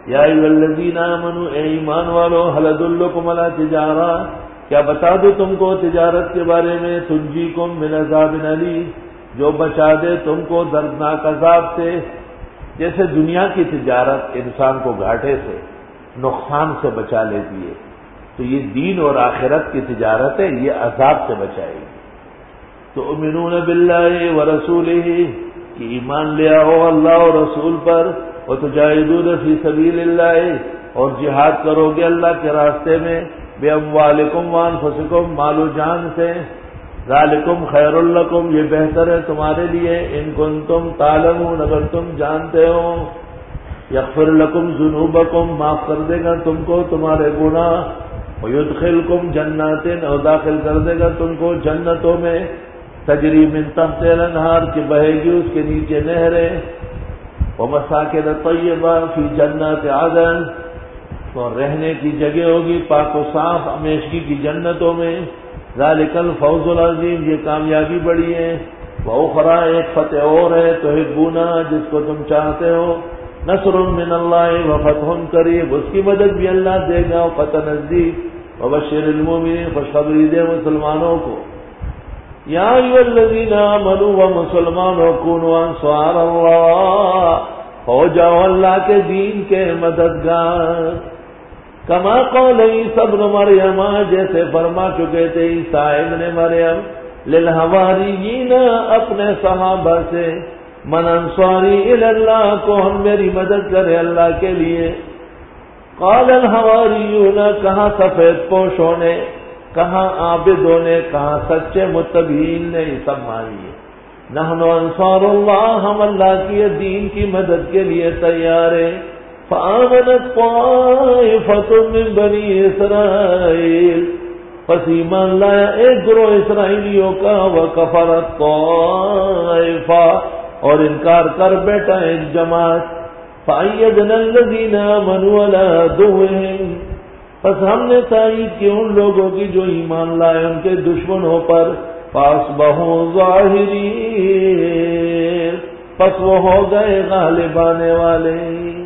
یا ایھا الذین آمنوا، اے ایمان والو، هل ادلکم علی تجارہ، کیا بتا دوں تم کو تجارت کے بارے میں، تنجیکم من عذاب علیم، جو بچا دے تم کو دردناک عذاب سے۔ جیسے دنیا کی تجارت انسان کو گھاٹے سے، نقصان سے بچا لیتی ہے، تو یہ دین اور آخرت کی تجارت ہے، یہ عذاب سے بچائے گی۔ تؤمنون باللہ ورسولہ، کہ ایمان لے آؤ اللہ اور رسول پر، وتجاہدون فی سبیل اللہ، اور جہاد کرو گے اللہ کے راستے میں، باموالکم وانفسکم، مال و جان سے، ذالکم خیر لکم، یہ بہتر ہے تمہارے لیے، ان کنتم تعلمون، اگر تم جانتے ہو، یغفر لکم ذنوبکم، معاف کر دے گا تم کو تمہارے گناہ، ویدخلکم جنات، اور داخل کر دے گا تم کو جنتوں میں، تجری من تحت الانہار، کہ بہے گی اس کے نیچے نہریں، ومساکن طیبہ فی جنات عدن، تو رہنے کی جگہ ہوگی پاک و صاف ہمیشگی کی جنتوں میں، ذالک الفوز العظیم، یہ کامیابی بڑی ہے، واخری، ایک فتح اور ہے، تحبونها، جس کو تم چاہتے ہو، نصر من اللہ وفتح قریب، اس کی مدد بھی اللہ دے گا، فتح نزدیک، وبشر المؤمنین، خوشخبری دے مسلمانوں کو، یا ایھا الذین آمنوا، و مسلمانوں، کونوا انصار اللہ، ہو جاؤ اللہ کے دین کے مددگار، کما قال عیسی ابن مریم، جیسے فرما چکے تھے عیسیٰ ابن مریم، للحواریین، اپنے صحابہ سے، من انصاری الی اللہ، کون میری مدد کرے اللہ کے لیے، قال الحواریون، کہاں سفید پوشوں نے، کہاں عابدوں نے، کہاں سچے متبعین نے، یہ سب مانیے، نحن انصار اللہ، ہم اللہ کی دین کی مدد کے لیے تیار ہیں، فآمنت طائفۃ من بنی اسرائیل، پس ایمان لایا ایک گروہ اسرائیلیوں کا، وکفرت طائفہ، اور انکار کر بیٹھا ایک جماعت، فأیدنا الذین آمنوا علی عدوہم، پس ہم نے تائید کی ان لوگوں کی جو ایمان لائے ان کے دشمنوں پر، فاصبحوا ظاہرین، پس وہ ہو گئے غالب آنے والے۔